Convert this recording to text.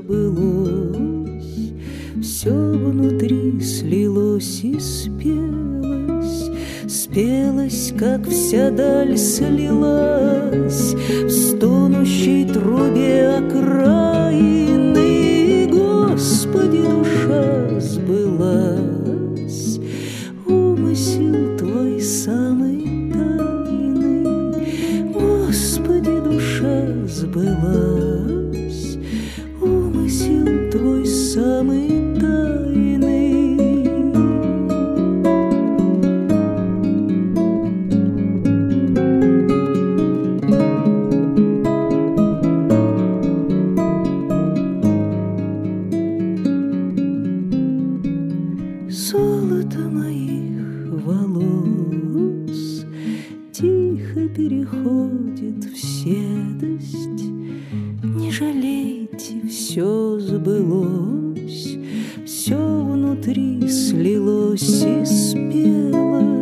сбылось, все внутри слилось и спелось, спелось, как вся даль слилась в стонущей трубе окраины. Господи, душа сбылась, умысел Твой самый тайный. Господи, душа сбылась, умысел Твой самый тайный. Золото моих волос тихо переходит в седость. Не жалейте, все сбылось, все внутри слилось и спелось.